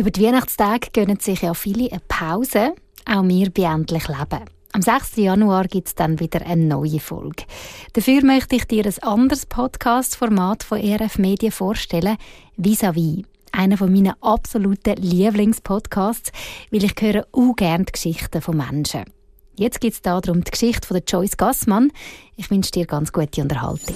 Über die Weihnachtstage gönnen sich ja viele eine Pause. Auch wir bei «Endlich Leben». Am 6. Januar gibt es dann wieder eine neue Folge. Dafür möchte ich dir ein anderes Podcast-Format von ERF Medien vorstellen, «Vis-à-vis». Einer meiner absoluten Lieblingspodcasts, weil ich höre auch gerne die Geschichten von Menschen. Jetzt geht es darum die Geschichte von Joyce Gassmann. Ich wünsche dir ganz gute Unterhaltung.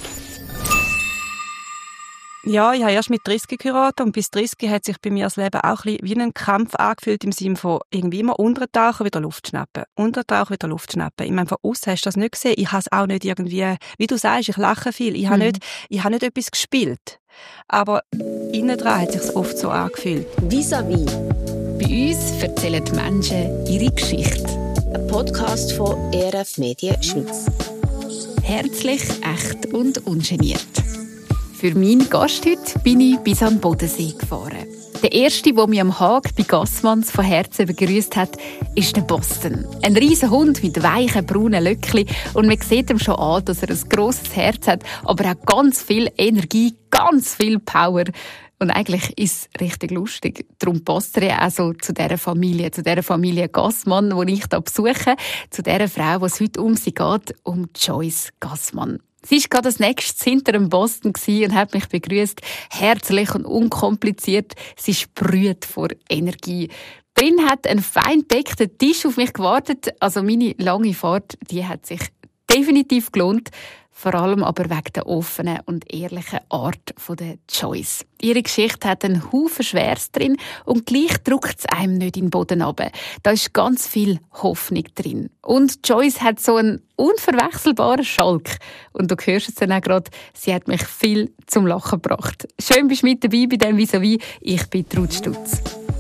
Ja, ich habe erst mit 30 geheiratet und bis 30 hat sich bei mir das Leben auch ein bisschen wie ein Kampf angefühlt, im Sinne von irgendwie immer untertauchen, wieder Luft schnappen. Untertauchen, wieder Luft schnappen. Ich meine, von aussen hast du das nicht gesehen. Ich habe es auch nicht irgendwie, wie du sagst, ich lache viel. Ich habe nicht etwas gespielt. Aber innen dran hat es sich oft so angefühlt. Vis-à-vis. Bei uns erzählen die Menschen ihre Geschichte. Ein Podcast von ERF Medien Schweiz. Herzlich, echt und ungeniert. Für meinen Gast heute bin ich bis an den Bodensee gefahren. Der erste, der mich am Haag bei Gassmanns von Herzen begrüßt hat, ist der Boston. Ein riesen Hund mit weichen, braunen Löckchen. Und man sieht ihm schon an, dass er ein grosses Herz hat, aber auch ganz viel Energie, ganz viel Power. Und eigentlich ist es richtig lustig. Darum passt er ja auch so zu dieser Familie Gassmann, die ich hier besuche, zu dieser Frau, die es heute um sie geht, um Joyce Gassmann. Sie war gerade als nächstes hinter dem Boston und hat mich begrüßt, herzlich und unkompliziert. Sie sprüht vor Energie. Drin hat ein fein gedeckter Tisch auf mich gewartet. Also meine lange Fahrt, die hat sich definitiv gelohnt. Vor allem aber wegen der offenen und ehrlichen Art von der Joyce. Ihre Geschichte hat einen Haufen Schweres drin und gleich drückt es einem nicht in den Boden runter. Da ist ganz viel Hoffnung drin. Und Joyce hat so einen unverwechselbaren Schalk. Und du hörst es dann auch gerade, sie hat mich viel zum Lachen gebracht. Schön bist du mit dabei bei diesem Vis-à-vis. Ich bin Ruth Stutz.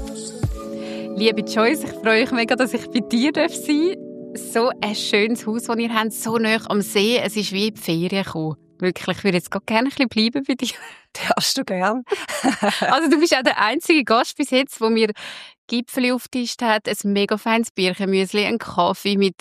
Liebe Joyce, ich freue mich mega, dass ich bei dir sein darf. So ein schönes Haus, das ihr habt, so nah am See. Es ist wie in die Ferien gekommen. Wirklich, ich würde jetzt gerne ein bisschen bleiben bei dir. Darfst du gern. Also du bist auch der einzige Gast bis jetzt, der mir Gipfeli aufgetischt hat, ein mega feines Birchenmüsli, einen Kaffee mit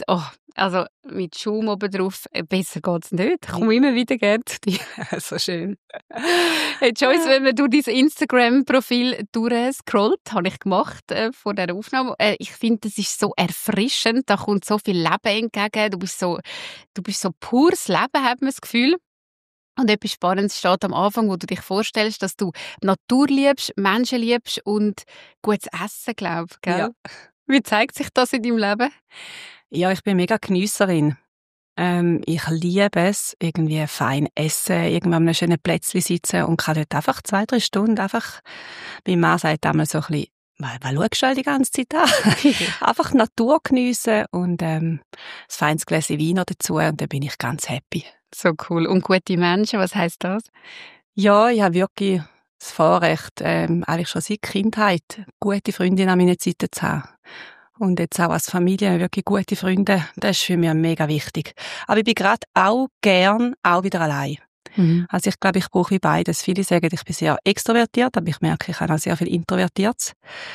Schaum oben drauf. Besser geht's nicht. Ich komme immer wieder gerne zu dir. So schön. Hey Joyce, wenn man durch dein Instagram-Profil durchscrollt, habe ich gemacht vor dieser Aufnahme. Ich finde, das ist so erfrischend. Da kommt so viel Leben entgegen. Du bist so pures Leben, hat man das Gefühl. Und etwas Spannendes steht am Anfang, wo du dich vorstellst, dass du Natur liebst, Menschen liebst und gutes Essen, glaube ich. Gell? Ja. Wie zeigt sich das in deinem Leben? Ja, ich bin mega Geniesserin. Ich liebe es, irgendwie fein essen, irgendwann an einem schönen Plätzchen sitzen und kann dort einfach 2-3 Stunden einfach, mein Mann sagt einmal so ein bisschen, was schaust du halt die ganze Zeit an? Einfach die Natur geniessen und ein feines Gläschen Wein noch dazu und dann bin ich ganz happy. So cool. Und gute Menschen, was heisst das? Ja, ich habe wirklich das Vorrecht, eigentlich schon seit Kindheit gute Freundinnen an meiner Seite zu haben. Und jetzt auch als Familie wirklich gute Freunde, das ist für mich mega wichtig. Aber ich bin gerade auch gern auch wieder allein. Mhm. Also ich glaube, ich brauche wie beides. Viele sagen, ich bin sehr extrovertiert, aber ich merke, ich habe auch sehr viel Introvertiertes.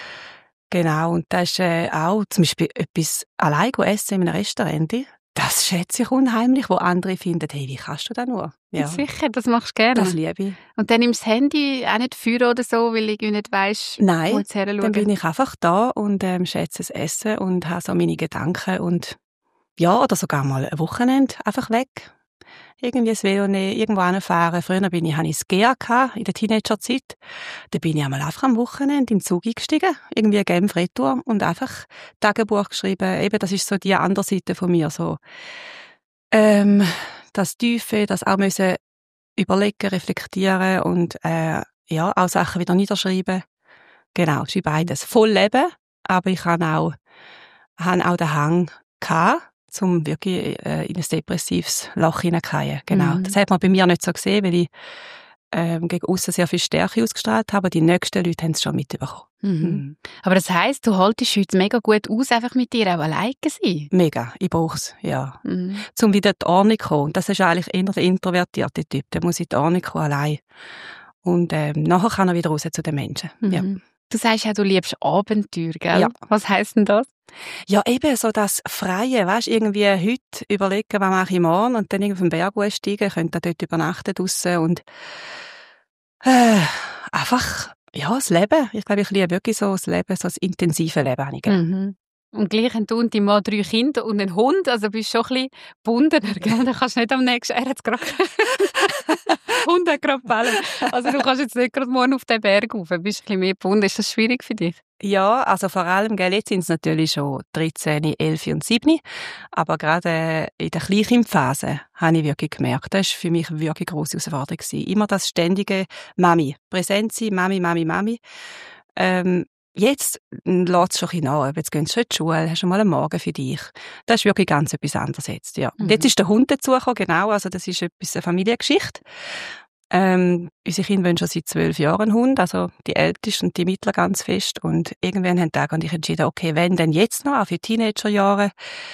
Genau, und das ist auch zum Beispiel etwas allein essen in einem Restaurant. Das schätze ich unheimlich, wo andere finden, hey, wie kannst du das nur? Ja. Sicher, das machst du gerne. Das liebe ich. Und dann nimmst du das Handy auch nicht führen oder so, weil ich nicht weiss, Nein, wo jetzt her schauen. Dann bin ich einfach da und schätze das Essen und habe so meine Gedanken und ja, oder sogar mal ein Wochenende einfach weg. Irgendwie das Velo nehmen, irgendwo hinfahren. Früher hatte ich das GEA in der Teenagerzeit. Da bin ich einmal einfach am Wochenende in den Zug eingestiegen, irgendwie Genf Retour und einfach Tagebuch geschrieben. Eben, das ist so die andere Seite von mir. So, das Tiefe, das auch müssen überlegen, reflektieren und auch Sachen wieder niederschreiben. Genau, es ist beides. Voll leben, aber ich habe auch den Hang gehabt, um wirklich in ein depressives Loch hineinzufallen. Genau. Mhm. Das hat man bei mir nicht so gesehen, weil ich gegen aussen sehr viel Stärke ausgestrahlt habe, aber die nächsten Leute haben es schon mitbekommen. Mhm. Aber das heisst, du haltest heute mega gut aus, einfach mit dir auch alleine sein? Mega, ich brauche es, ja. Mhm. Um wieder in die Ordnung zu kommen. Das ist eigentlich eher der introvertierte Typ, der muss in die Ordnung kommen, allein. Und nachher kann er wieder raus zu den Menschen. Mhm. Ja. Du sagst ja, du liebst Abenteuer, gell? Ja. Was heisst denn das? Ja, eben so das Freie, weißt, irgendwie heute überlegen, was mache ich morgen und dann irgendwie auf den Berg steigen, könnte dort übernachten draussen und einfach Ja, das Leben. Ich glaube, ich liebe wirklich so das Leben, so das intensive Leben. Habe ich gerne. Mhm. Und gleich haben du und dein Mann 3 Kinder und einen Hund, also bist du schon ein bisschen gebundener, gell? Da kannst du nicht am nächsten... Er hat gerade... Hund hat gerade gebellt. Also du kannst jetzt nicht gerade morgen auf den Berg rauf. Du bist ein bisschen mehr gebunden. Ist das schwierig für dich? Ja, also vor allem, gell, jetzt sind es natürlich schon 13, 11 und 7. Aber gerade in der Kleinkindphase habe ich wirklich gemerkt, das war für mich eine wirklich grosse Herausforderung gewesen. Immer das ständige Mami. Präsent sein, Mami, Mami, Mami. Jetzt lässt es schon ein bisschen nach. Jetzt gehst du schon in die Schule, hast du mal einen Morgen für dich. Das ist wirklich ganz etwas anderes jetzt, ja. Und jetzt ist der Hund dazugekommen, genau. Also das ist etwas, eine Familiengeschichte. Unsere Kinder wollen schon seit 12 Jahren einen Hund, also die Älteste und die Mittlere ganz fest. Und irgendwann haben Tag und ich entschieden, okay, wenn denn jetzt noch, auch für Teenagerjahre,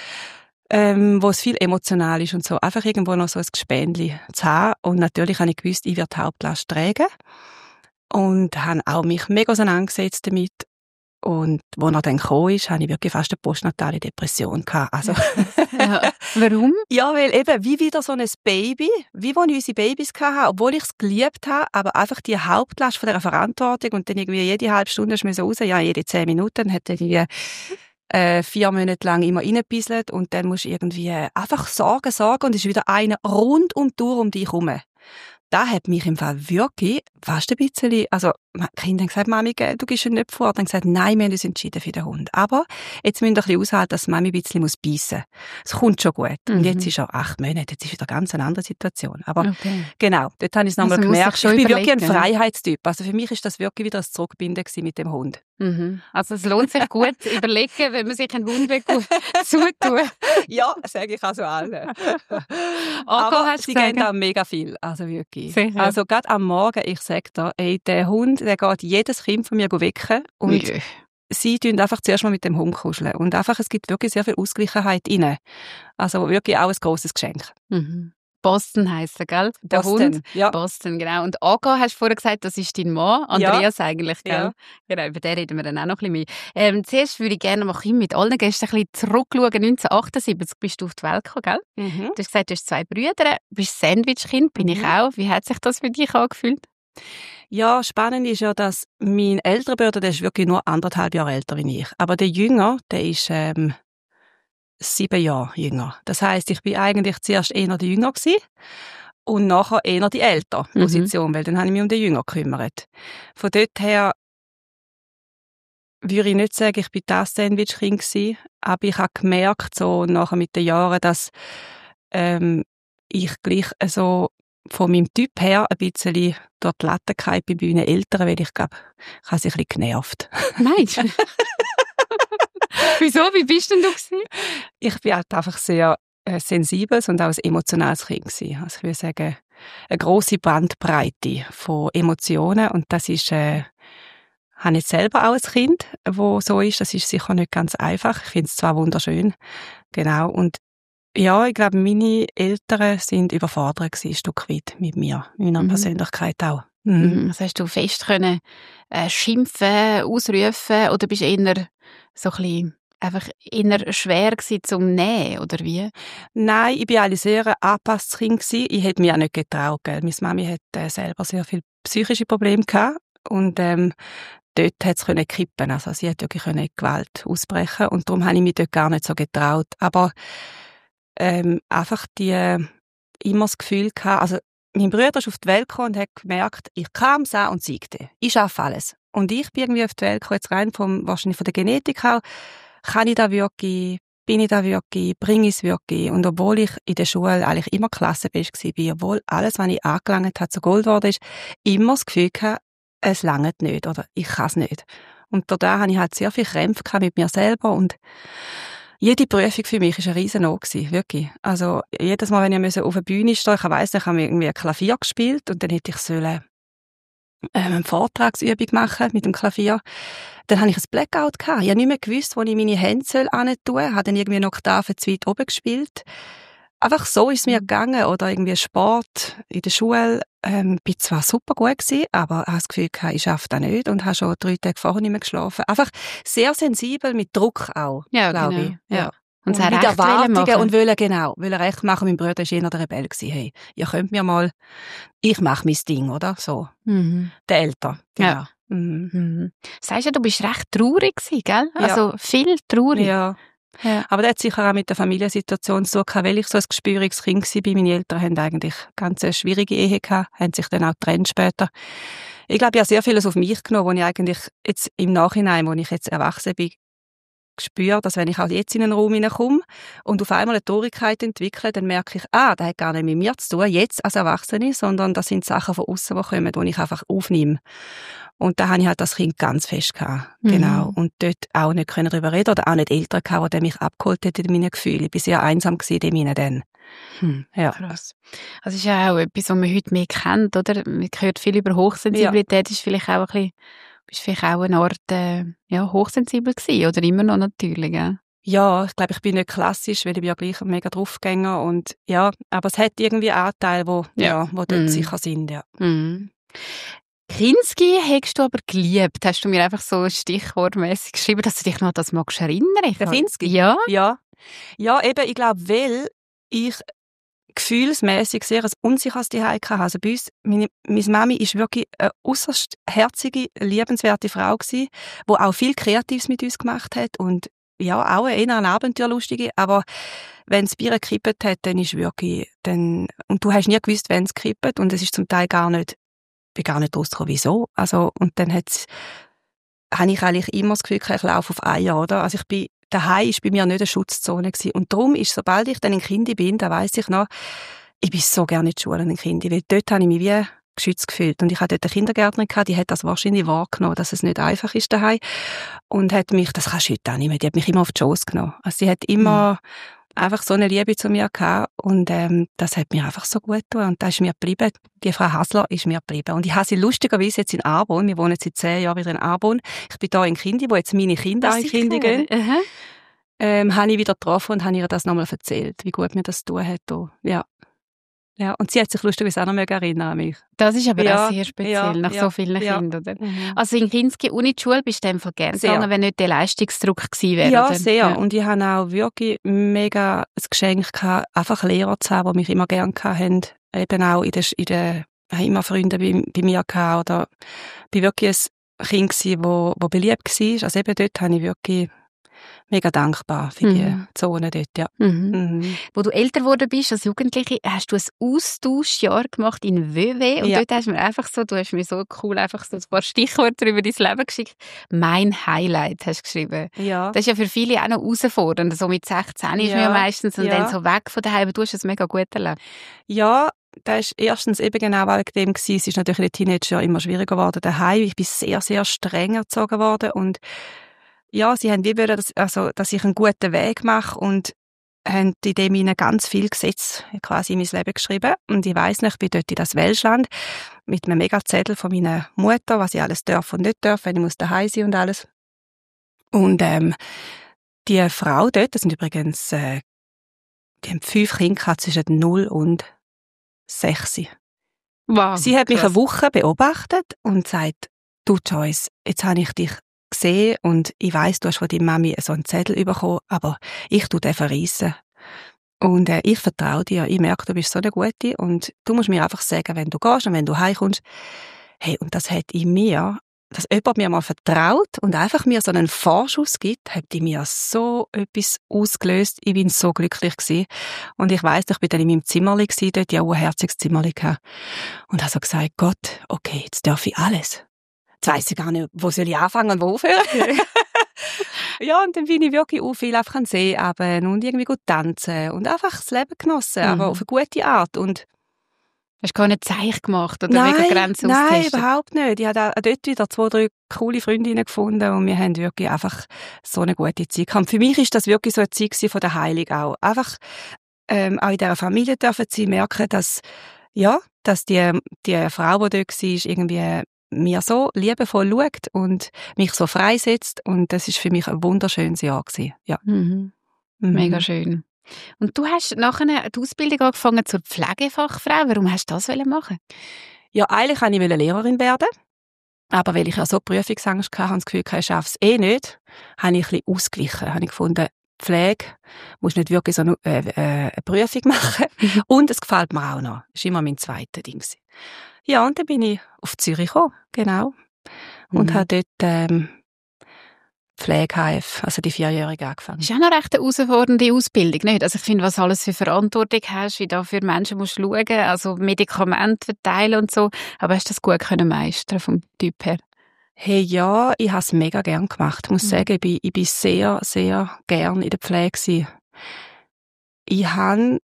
wo es viel emotional ist und so, einfach irgendwo noch so ein Gespendli zu haben. Und natürlich habe ich gewusst, ich werde die Hauptlast tragen. Und habe auch mich mega auseinandergesetzt damit. Und wo er dann gekommen ist, habe ich wirklich fast eine postnatale Depression gehabt. Also Ja. Warum? ja, weil eben, wie wieder so ein Baby, wie wo ich unsere Babys hatten, obwohl ich es geliebt habe, aber einfach die Hauptlast von dieser Verantwortung und dann irgendwie jede halbe Stunde musst du raus, ja, jede 10 Minuten, hat er die 4 Monate lang immer reingebisselt und dann musst du irgendwie einfach sorgen und es ist wieder einer rund um dich herum. Das hat mich im Fall wirklich fast ein bisschen, also die Kinder haben gesagt, Mami, du gehst ja nicht vor. Dann haben gesagt, nein, wir haben uns entschieden für den Hund. Aber jetzt müssen wir ein bisschen aushalten, dass Mami ein bisschen beißen muss. Es kommt schon gut. Und jetzt ist er 8 Monate, jetzt ist wieder ganz eine andere Situation. Aber genau, dort habe ich es nochmal gemerkt. Ich bin wirklich ein Freiheitstyp. Also für mich ist das wirklich wieder ein Zurückbinden mit dem Hund. Mhm. Also es lohnt sich gut zu überlegen, wenn man sich einen Hund zutun. Ja, sage ich also allen. Aber sie geben da mega viel, also wirklich. Sicher. Also gerade am Morgen, ich sage dir, der Hund, der geht jedes Kind von mir wecken und sie tun einfach zuerst mal mit dem Hund kuscheln und einfach, es gibt wirklich sehr viel Ausgleichheit rein. Also wirklich auch ein grosses Geschenk. Mhm. Boston heisst er, gell? Der Boston, Hund. ja. Boston, genau. Und Aga, hast du vorher gesagt, das ist dein Mann. Andreas eigentlich, gell? Ja. Genau, über den reden wir dann auch noch ein bisschen mehr. Zuerst würde ich gerne mal mit allen Gästen ein bisschen zurückschauen. 1978 bist du auf die Welt gekommen, gell? Mhm. Du hast gesagt, du hast 2 Brüder, bist Sandwich-Kind, bin ich auch. Wie hat sich das für dich angefühlt? Ja, spannend ist ja, dass mein älterer Bruder, der ist wirklich nur 1,5 Jahre älter wie ich. Aber der Jünger, der ist 7 Jahre jünger. Das heisst, ich bin eigentlich zuerst eher der Jünger gewesen und nachher eher die ältere Position, weil dann habe ich mich um den Jünger gekümmert. Von dort her würde ich nicht sagen, ich bin das Sandwich-Kind gewesen, aber ich habe gemerkt, so nachher mit den Jahren, dass ich gleich so von meinem Typ her ein bisschen durch die Latte gefallen bin bei meinen Eltern, weil ich glaube, ich habe sie ein bisschen genervt. Meinst du? Wieso? Wie bist denn du gewesen? Ich bin halt einfach sehr sensibles und auch ein emotionales Kind gewesen. Also ich würde sagen, eine grosse Bandbreite von Emotionen und das ist, habe ich jetzt selber auch ein Kind, wo so ist. Das ist sicher nicht ganz einfach. Ich finde es zwar wunderschön, genau. Und ja, ich glaube, meine Eltern sind überfordert gewesen, ein Stück weit mit mir, meiner Persönlichkeit auch. Mhm. Also hast du fest können schimpfen, ausrufen oder bist du eher so ein bisschen einfach eher schwer gewesen zum Nähen, oder wie? Nein, ich war eigentlich sehr ein angepasstes Kind gewesen. Ich hätte mich auch nicht getraut. Gell. Meine Mami hat selber sehr viele psychische Probleme gehabt und dort hat es kippen. Also sie hat wirklich in Gewalt ausbrechen und darum habe ich mich dort gar nicht so getraut. Aber einfach immer das Gefühl gehabt, also mein Bruder ist auf die Welt gekommen und hat gemerkt, ich kann es auch und siegte. Ich schaffe alles. Und ich bin irgendwie auf die Welt gekommen, jetzt rein wahrscheinlich von der Genetik auch, kann ich das wirklich, bin ich da wirklich, bringe ich es wirklich. Und obwohl ich in der Schule eigentlich immer Klassenbest war, obwohl alles, was ich angelangt habe, zu Gold geworden ist, immer das Gefühl gehabt, es langt nicht oder ich kann es nicht. Und da hatte ich halt sehr viel Krämpfe mit mir selber und jede Prüfung für mich war ein Riesen-No, wirklich. Also, jedes Mal, wenn ich auf der Bühne stehe, ich weiss, ich habe irgendwie ein Klavier gespielt und dann hätte ich eine Vortragsübung machen mit dem Klavier. Dann hatte ich ein Blackout gehabt. Ich habe nicht mehr gewusst, wo ich meine Hände hin tun soll. Ich habe dann irgendwie noch Oktaven zu weit oben gespielt. Einfach so ist es mir gegangen. Oder irgendwie Sport in der Schule. Bin zwar super gut gewesen, aber ich habe das Gefühl gehabt, ich schaffe das nicht und habe schon 3 Tage vorher nicht mehr geschlafen. Einfach sehr sensibel mit Druck auch, ja, glaube genau. ich. Ja. Und mit Erwartungen und wollen recht machen. Mein Bruder war eher der Rebell gewesen. Hey, ihr könnt mir mal, ich mache mein Ding, oder? So. Mhm. Der Älter. Genau. Ja. Mhm. Sagst du bist recht traurig gewesen, gell? Ja. Also viel traurig. Ja. Ja. Aber das hat sicher auch mit der Familiensituation zu tun, weil ich so ein gespüriges Kind war. Meine Eltern haben eigentlich ganz eine schwierige Ehe gehabt, haben sich dann auch getrennt später. Ich glaube, ich habe sehr vieles auf mich genommen, wo ich eigentlich jetzt im Nachhinein, wo ich jetzt erwachsen bin, spüre, dass wenn ich auch jetzt in einen Raum hineinkomme und auf einmal eine Traurigkeit entwickle, dann merke ich, das hat gar nicht mit mir zu tun, jetzt als Erwachsene, sondern das sind Sachen von außen, die kommen, die ich einfach aufnehme. Und da habe ich halt das Kind ganz fest gehabt. Genau. Und dort auch nicht darüber reden oder auch nicht Eltern gehabt, die mich abgeholt hätten in meinen Gefühlen. Ich war sehr einsam in meinen dann. Ja. Krass. Also ist ja auch etwas, was man heute mehr kennt, oder? Man hört viel über Hochsensibilität, ist vielleicht auch ein bisschen, bist vielleicht auch eine Art, hochsensibel gewesen, oder immer noch natürlich, ja? Ja, ich glaube, ich bin nicht klassisch, weil ich bin ja gleich ein mega Draufgänger und ja, aber es hat irgendwie Anteile, wo dort sicher sind, ja. Mhm. Kinski hättest du aber geliebt. Hast du mir einfach so stichwortmäßig geschrieben, dass du dich noch an das magst erinnern? Der Kinski? Ja. Ja. Ja, eben, ich glaube, weil ich gefühlsmässig sehr ein unsicheres Zuhause hatte. Also bei uns, meine Mami war wirklich eine äusserst herzige, liebenswerte Frau gewesen, die auch viel Kreatives mit uns gemacht hat und ja, auch eher eine Abenteuerlustige, aber wenn es Bier gekippt hat, dann ist wirklich, und du hast nie gewusst, wenn es kippt und es ist zum Teil ich bin gar nicht rausgekommen, wieso. Also, und dann habe ich eigentlich immer das Gefühl, ich laufe auf Eier, oder? Also daheim war bei mir nicht eine Schutzzone gewesen. Und darum ist, sobald ich dann ein Kind bin, da weiss ich noch, ich bin so gerne in die Schule ein Kind, weil dort habe ich mich wie geschützt gefühlt. Und ich hatte dort eine Kindergärtnerin gehabt, die hat das wahrscheinlich wahrgenommen, dass es nicht einfach ist daheim. Und hat mich, das kannst du heute auch nicht mehr, die hat mich immer auf die Schoss genommen. Also sie hat immer einfach so eine Liebe zu mir gehabt und das hat mir einfach so gut getan und das ist mir geblieben. Die Frau Hasler ist mir geblieben. Und ich habe sie lustigerweise jetzt in Arbon, wir wohnen jetzt seit 10 Jahren wieder in Arbon. Ich bin da in Kindi, wo jetzt meine Kinder auch in Kindi gehen. Habe ich wieder getroffen und habe ihr das nochmal erzählt, wie gut mir das getan hat. Ja. Ja, und sie hat sich lustigerweise auch noch erinnern an mich. Das ist aber auch sehr speziell, nach so vielen Kindern, oder? Also in Kinski und in die Schule bist du einfach gerne gegangen, wenn nicht der Leistungsdruck gewesen wäre, ja, oder? Sehr. Ja. Und ich hatte auch wirklich mega ein Geschenk gehabt, einfach Lehrer zu haben, die mich immer gerne hatten. Eben auch immer Freunde bei mir gehabt, oder bin wirklich ein Kind gewesen, wo beliebt war. Also eben dort habe ich wirklich mega dankbar für die Zone dort, ja. Wo du älter geworden bist, als Jugendliche, hast du ein Austauschjahr gemacht in WW und dort hast du mir einfach so, du hast mir so cool einfach so ein paar Stichworte über dein Leben geschickt. Mein Highlight hast du geschrieben. Ja. Das ist ja für viele auch noch herausfordernd. So mit 16 ist man ja meistens und dann so weg von daheim. Du hast es mega gut erlebt. Ja, das war erstens eben genau wegen dem gewesen. Es ist natürlich in den Teenager immer schwieriger geworden daheim. Ich bin sehr, sehr streng erzogen worden und ja, sie haben wie wollen, dass ich einen guten Weg mache und haben in dem ihnen ganz viel Gesetze quasi in mein Leben geschrieben. Und ich weiss noch, ich bin dort in das Welschland mit einem Megazettel von meiner Mutter, was ich alles darf und nicht darf, wenn ich muss daheim sein und alles. Und die Frau dort, das sind übrigens, die haben 5 Kinder gehabt, zwischen 0 und 6. Wow, sie hat mich eine Woche beobachtet und sagt, du Joyce, jetzt habe ich dich gesehen und ich weiss, du hast von deiner Mami so einen Zettel bekommen, aber ich tue den verreissen. Und ich vertraue dir, ich merke, du bist so eine Gute und du musst mir einfach sagen, wenn du gehst und wenn du heimkommst. Hey, und das hat in mir, dass jemand mir mal vertraut und einfach mir so einen Vorschuss gibt, hat in mir so etwas ausgelöst. Ich bin so glücklich gewesen. Und ich weiss, ich bin dann in meinem Zimmerli gewesen, dort, ja, ein herziges Zimmerli gehabt. Und habe so gesagt, Gott, okay, jetzt darf ich alles. Jetzt weiss ich gar nicht, wo soll ich anfangen und wo aufhören. Ja, und dann bin ich wirklich auch viel einfach an den See runter und irgendwie gut tanzen und einfach das Leben genossen, aber auf eine gute Art. Und hast du keine Zeichen gemacht oder wegen Grenzen austesten? Nein, überhaupt nicht. Ich habe dort wieder 2, 3 coole Freundinnen gefunden und wir haben wirklich einfach so eine gute Zeit gehabt. Für mich ist das wirklich so eine Zeit von der Heilung auch. Einfach auch in dieser Familie dürfen sie merken, dass die Frau, die dort war, irgendwie mir so liebevoll schaut und mich so freisetzt. Und das ist für mich ein wunderschönes Jahr gewesen. Ja. Mega schön. Und du hast nachher die Ausbildung angefangen zur Pflegefachfrau. Warum hast du das machen? Ja, eigentlich wollte ich Lehrerin werden. Aber weil ich ja so Prüfungsangst hatte, habe ich das Gefühl, ich schaffe es nicht, habe ich ein bisschen ausgewichen. Habe ich gefunden, Pflege musst nicht wirklich so eine Prüfung machen. Und es gefällt mir auch noch. Das war immer mein zweites Ding. Ja, und dann bin ich auf Zürich gekommen, genau. und habe dort Pflegeheim, also die 4-Jährige angefangen. Das ist auch noch recht eine herausfordernde Ausbildung, nicht? Also ich finde, was alles für Verantwortung hast, wie da für Menschen musst schauen, also Medikamente verteilen und so. Aber hast du das gut können meistern vom Typ her? Hey, ja, ich habe es mega gern gemacht. Ich muss sagen, ich bin sehr, sehr gern in der Pflege gewesen. Ich habe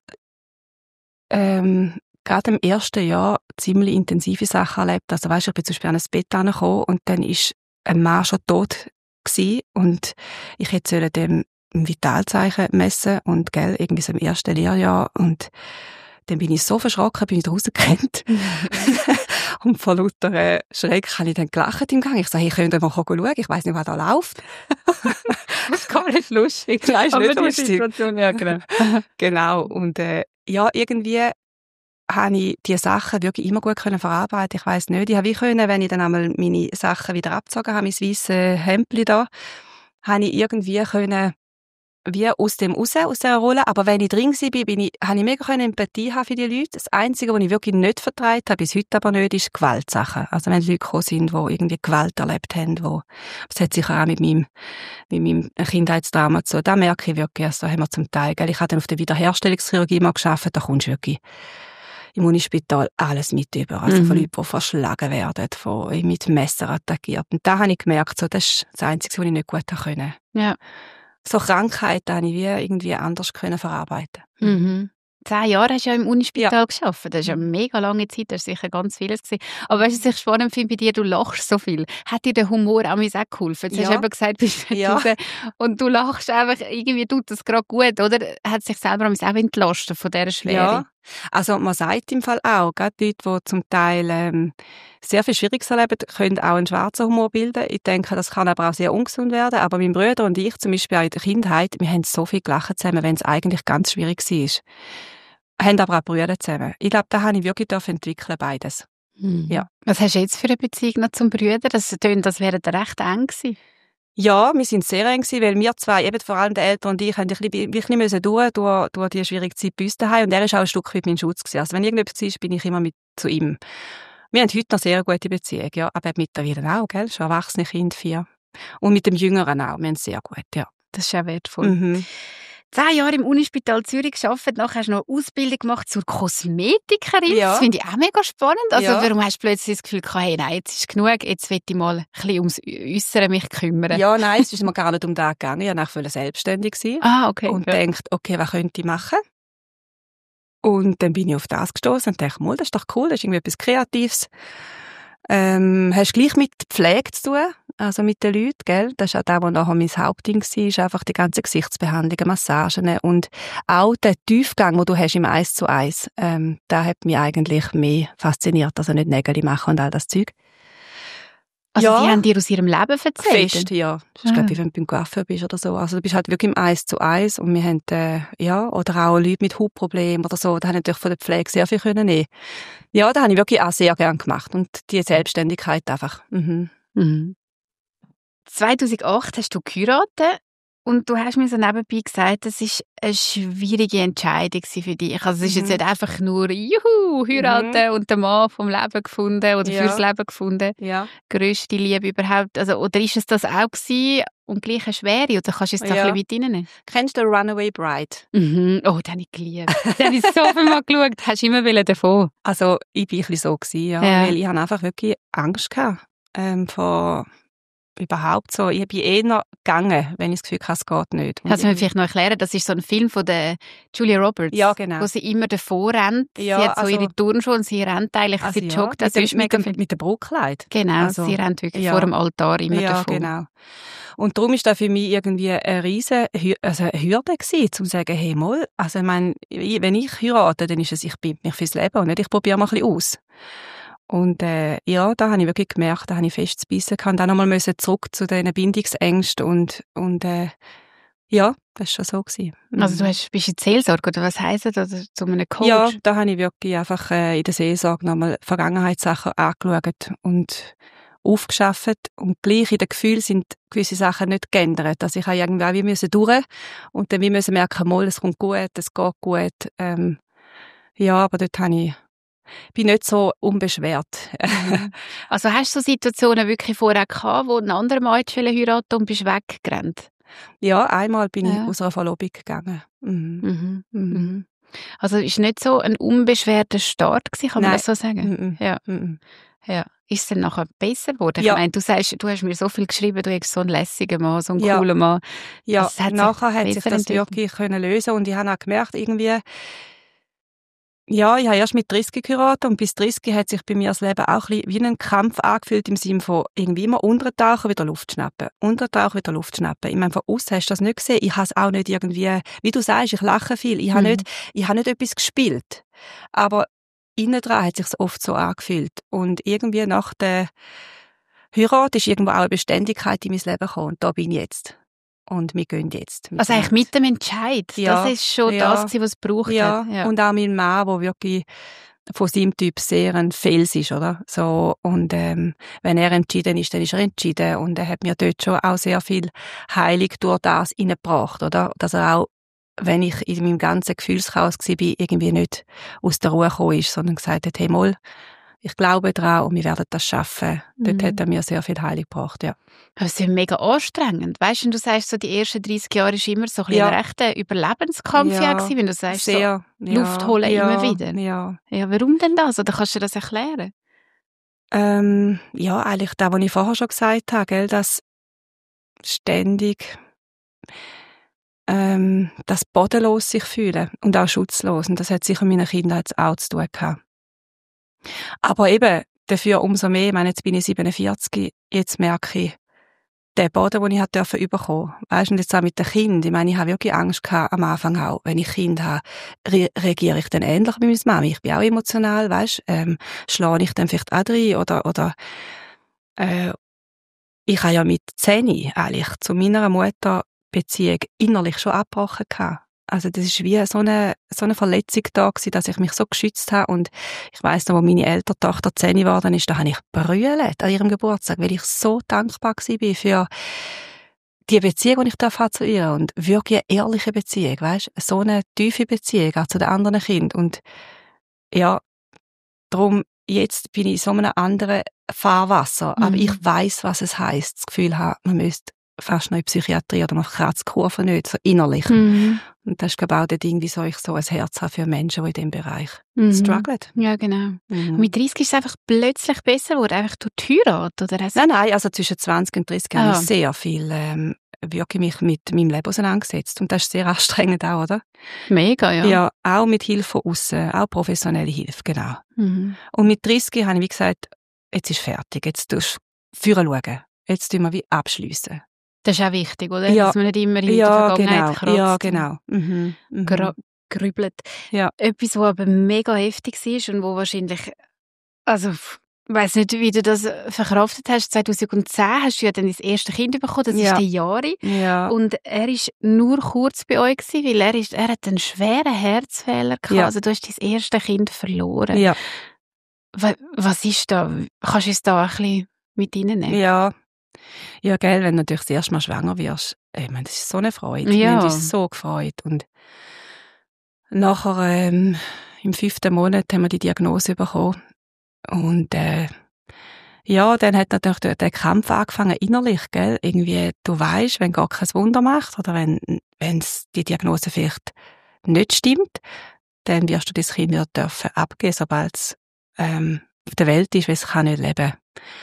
gerade im ersten Jahr ziemlich intensive Sachen erlebt. Also weißt du, ich bin zum Beispiel an ein Bett angekommen und dann ist ein Mann schon tot gewesen und ich hätte dem Vitalzeichen messen und gell, irgendwie so im ersten Lehrjahr und dann bin ich so verschrocken, bin ich rausgerannt. Und vor lauter Schreck habe ich dann gelacht im Gang. Ich sage, hey, könnt ihr mal schauen? Ich weiss nicht, was da läuft. Das ist gar nicht lustig. Nein, ist nicht lustig. Situation, ja, genau. Genau. Und ja, irgendwie habe ich die Sachen wirklich immer gut verarbeiten. Ich weiss nicht, ich habe wie können, wenn ich dann einmal meine Sachen wieder abgezogen habe, mein weisses Hemdli da, habe ich irgendwie können wie aus dem raus, aus dieser Rolle. Aber wenn ich drin war, habe ich mega Empathie haben für die Leute. Das Einzige, was ich wirklich nicht vertraut habe, bis heute aber nicht, ist Gewaltsachen. Also wenn Leute gekommen sind, die irgendwie Gewalt erlebt haben, das hat sicher auch mit meinem Kindheitsdrama zu. Da merke ich wirklich, also da haben wir zum Teil, gell, ich habe dann auf der Wiederherstellungschirurgie mal gearbeitet, da kommst du wirklich im Unispital alles mit über. Also von Leuten, die verschlagen werden, mit Messer attackiert. Und da habe ich gemerkt, so, das ist das Einzige, was ich nicht gut konnte. Ja. So Krankheiten habe ich wie irgendwie anders verarbeiten. 10 Jahre hast du ja im Unispital gearbeitet. Das ist ja eine mega lange Zeit, das war sicher ganz vieles gewesen. Aber weißt du, was ich spannend finde bei dir, du lachst so viel. Hat dir der Humor auch gut geholfen? Jetzt hast du eben gesagt, bist du raus und du lachst einfach, irgendwie tut das gerade gut, oder? Hat sich selber auch entlastet von dieser Schwere? Ja, also man sagt im Fall auch, gerade Leute, die zum Teil sehr viel Schwieriges erleben, können auch einen schwarzen Humor bilden. Ich denke, das kann aber auch sehr ungesund werden. Aber mein Bruder und ich zum Beispiel auch in der Kindheit, wir haben so viel gelacht zusammen, wenn es eigentlich ganz schwierig war. Wir haben aber auch Brüder zusammen. Ich glaube, da habe ich wirklich entwickeln, beides. Ja. Was hast du jetzt für eine Beziehung noch zum Bruder? Das tönt, das wäre recht eng gewesen. Ja, wir sind sehr eng gewesen, weil wir zwei, eben vor allem der Eltern und ich, haben ein bisschen durch die schwierige Zeit bei uns daheim. Und er ist auch ein Stück weit mein Schutz gewesen. Also wenn irgendetwas ist, bin ich immer mit zu ihm. Wir haben heute noch sehr gute Beziehung, ja. Aber mittlerweile auch, gell? Schon erwachsene Kind, 4. Und mit dem Jüngeren auch. Wir haben sehr gut, ja. Das ist ja wertvoll. 10 Jahre im Unispital Zürich gearbeitet, nachher hast du noch eine Ausbildung gemacht zur Kosmetikerin. Ja. Das finde ich auch mega spannend. Also Ja. warum hast du plötzlich das Gefühl gehabt, hey, nein, jetzt ist genug, jetzt will ich mal ein bisschen ums Äußere mich kümmern? Ja, nein, es ist mir gar nicht um das gegangen. Ich wollte selbstständig sein. Okay. Und denkt, okay, was könnte ich machen? Und dann bin ich auf das gestoßen und dachte, das ist doch cool, das ist irgendwie etwas Kreatives. Hast gleich mit Pflege zu tun, also mit den Leuten, gell? Das ist auch das, was nachher mein Hauptding war, ist einfach die ganze Gesichtsbehandlung, Massagen und auch der Tiefgang, den du hast im 1:1, da hat mich eigentlich mehr fasziniert, also nicht Nägel machen und all das Zeug. Also Ja. die haben dir aus ihrem Leben erzählt? Fest, ja. Das ist, glaube ich, wenn du beim Coiffeur bist oder so. Also du bist halt wirklich im 1:1 und wir haben, oder auch Leute mit Hautproblemen oder so, da haben natürlich von der Pflege sehr viel können nehmen. Ja, da habe ich wirklich auch sehr gern gemacht und die Selbstständigkeit einfach. 2008 hast du geheiratet und du hast mir so nebenbei gesagt, das ist eine schwierige Entscheidung für dich. Also es ist jetzt nicht einfach nur juhu, heiraten und den Mann vom Leben gefunden oder Ja. fürs Leben gefunden. Ja. Grösste Liebe überhaupt. Also, oder ist es das auch gewesen und gleich eine Schwere? Oder kannst du es da Ja. ein bisschen weit rein? Kennst du Runaway Bride? Oh, den habe ich geliebt. Den habe ich so viel mal geschaut. Hast du immer davon? Also ich bin ein bisschen so gewesen, ja. Weil ich habe einfach wirklich Angst gehabt, vor überhaupt so. Ich bin eher gegangen, wenn ich das Gefühl hatte, es geht nicht. Und Kannst du mir vielleicht noch erklären, das ist so ein Film von der Julia Roberts, Ja, genau. wo sie immer davor rennt. Ja, Sie hat so also- ihre Turnschuhe und sie rennt eigentlich, sie joggt auch sonst mit dem... mit dem Brautkleid. Genau, Also, sie rennt wirklich ja. vor dem Altar immer Ja, davor. genau. Und darum ist das für mich irgendwie eine riesen Hürde gewesen, um zu sagen, hey, mal, also ich meine, wenn ich heirate, dann ist es, ich bin mich fürs Leben und nicht, ich probiere mal ein bisschen aus. Und ja, da habe ich wirklich gemerkt, da habe ich fest zu beißen gehabt. Und dann nochmal zurück zu diesen Bindungsängsten und ja, das war schon so gewesen. Also du bist in Seelsorge, oder was heisst das? Oder zu einem Coach? Ja, da habe ich wirklich einfach in der Seelsorge nochmal Vergangenheitssachen angeschaut und aufgeschafft. Und gleich in dem Gefühl sind gewisse Sachen nicht geändert. Also ich habe irgendwie auch wie müssen durch und dann wie müssen merken, mal, es kommt gut, es geht gut. Ja, aber dort habe ich bin nicht so unbeschwert. Also hast du so Situationen wirklich vorher gehabt, wo ein anderer Mann heiraten und bist weggerannt? Ja, einmal bin ich aus einer Verlobung gegangen. Also ist nicht so ein unbeschwerter Start gewesen, kann man das so sagen? Ja. Ja. Ist es dann nachher besser geworden? Ja. Ich meine, du hast mir so viel geschrieben, du bist so ein lässiger Mann, so ein cooler Mann. Ja, also nachher hat sich das wirklich können lösen und ich habe auch gemerkt, irgendwie, ja, ich habe erst mit 30 geheiratet und bis 30 hat sich bei mir das Leben auch ein bisschen wie ein Kampf angefühlt, im Sinne von irgendwie immer untertauchen, wieder Luft schnappen. Untertauchen, wieder Luft schnappen. Ich meine, von außen hast du das nicht gesehen. Ich habe es auch nicht irgendwie, wie du sagst, ich lache viel. Ich habe nicht etwas gespielt. Aber innen dran hat es sich oft so angefühlt. Und irgendwie nach der Heirat ist irgendwo auch eine Beständigkeit in mein Leben gekommen. Und da bin ich jetzt. Und wir gehen jetzt. Also eigentlich mit dem Entscheid. Ja, das ist schon das, was es braucht. Ja. Und auch mein Mann, der wirklich von seinem Typ sehr ein Fels ist, oder? So, und wenn er entschieden ist, dann ist er entschieden. Und er hat mir dort schon auch sehr viel Heilung durch das hineingebracht, oder? Dass er auch, wenn ich in meinem ganzen Gefühlschaos war, irgendwie nicht aus der Ruhe gekommen ist, sondern gesagt hat, hey, mal, ich glaube daran und wir werden das schaffen. Dort hat er mir sehr viel Heilung gebracht, ja. Aber es ist mega anstrengend. Weißt du, sagst, so die ersten 30 Jahre war immer so ein rechter Überlebenskampf gewesen, wenn du sagst, sehr, so Luft holen immer wieder. Ja. Ja, warum denn das? Oder kannst du das erklären? Ja, eigentlich das, was ich vorher schon gesagt habe, gell, dass ständig das bodenlos sich fühlen und auch schutzlos. Und das hat sicher meinen Kindern jetzt auch zu tun gehabt. Aber eben, dafür umso mehr, ich meine, jetzt bin ich 47, jetzt merke ich, den Boden, den ich bekommen durfte. Weißt du, und jetzt auch mit den Kindern. Ich meine, ich habe wirklich Angst gehabt, am Anfang auch. Wenn ich Kinder habe, reagiere ich dann ähnlich wie meine Mama. Ich bin auch emotional, weißt du, schlage ich dann vielleicht auch rein oder ich habe ja mit 10 eigentlich zu meiner Mutterbeziehung innerlich schon abgebrochen gehabt. Also das ist wie so eine Verletzung da gewesen, dass ich mich so geschützt habe. Und ich weiss noch, wo meine ältere Tochter 10 geworden ist, da habe ich brüllt an ihrem Geburtstag, weil ich so dankbar war für die Beziehung, die ich zu ihr habe. Und wirklich eine ehrliche Beziehung, weißt? So eine tiefe Beziehung auch zu den anderen Kindern. Und ja, darum, jetzt bin ich in so einem anderen Fahrwasser. Aber ich weiss, was es heisst, das Gefühl haben, man müsste fast noch in Psychiatrie oder man kratzt die Kurve nicht, so innerlich. Und das ist, glaube ich, auch das Ding, wieso ich so ein Herz habe für Menschen, die in diesem Bereich strugglen. Ja, genau. Mit 30 ist es einfach plötzlich besser geworden, einfach durch die Heirat? Oder Nein, also zwischen 20 und 30 habe ich sehr viel wirklich mich mit meinem Leben auseinandergesetzt. Und das ist sehr anstrengend auch, oder? Mega, ja. Ja, auch mit Hilfe von außen, auch professionelle Hilfe, genau. Und mit 30 habe ich wie gesagt, jetzt ist fertig, jetzt tust du führen schauen. Jetzt tun wir wie abschliessen. Das ist auch wichtig, oder? Ja. Dass man nicht immer in der Vergangenheit kratzt. Ja, genau. Grübelt. Ja. Etwas, was aber mega heftig war und wo wahrscheinlich, also ich weiss nicht, wie du das verkraftet hast. 2010 hast du ja dann das erste Kind bekommen, das ist der Jari. Ja. Und er war nur kurz bei euch gewesen, weil er hat einen schweren Herzfehler gehabt. Ja. Also du hast dein erste Kind verloren. Ja. Was ist da? Kannst du es da ein bisschen mit reinnehmen? Ja. Ja, gell, wenn du natürlich das erste Mal schwanger wirst, ich meine, das ist so eine Freude. Ja. Wir haben uns so gefreut. Und nachher, im 5. Monat haben wir die Diagnose bekommen. Und ja, dann hat natürlich der Kampf angefangen innerlich, gell? Irgendwie, du weisst, wenn Gott kein Wunder macht oder wenn die Diagnose vielleicht nicht stimmt, dann wirst du das Kind wieder dürfen abgeben, sobald es auf der Welt ist, weil es kann nicht leben.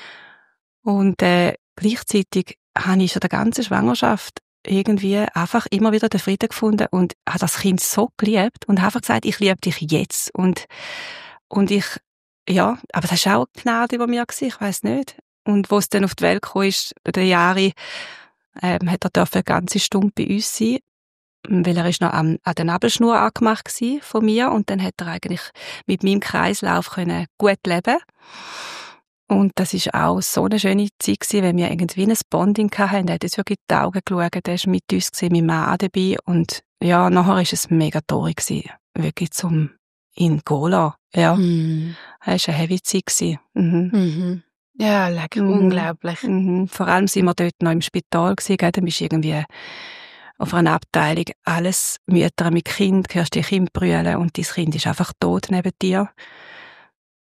Und gleichzeitig habe ich schon die ganze Schwangerschaft irgendwie einfach immer wieder den Frieden gefunden und habe das Kind so geliebt und habe einfach gesagt, ich liebe dich jetzt. Und ich, ja, aber das war auch Gnade über mir gewesen, ich weiss nicht. Und wo es dann auf die Welt gekommen ist, der Jari, hat er eine ganze Stunde bei uns sein, weil er ist noch an der Nabelschnur angemacht gewesen von mir und dann hat er eigentlich mit meinem Kreislauf können gut leben. Und das ist auch so eine schöne Zeit gewesen, wenn wir irgendwie ein Bonding hatten. Er hat uns wirklich die Augen geschaut, er war mit uns gewesen, mein Mann auch dabei. Und ja, nachher war es mega traurig gewesen. Wirklich zum in Gola. Ja. Es war eine heavy Zeit gewesen. Ja, unglaublich. Vor allem sind wir dort noch im Spital gewesen, gell? Dann bist du irgendwie auf einer Abteilung, alles Mütter mit Kind, hörst die Kinder brüllen und dein Kind ist einfach tot neben dir.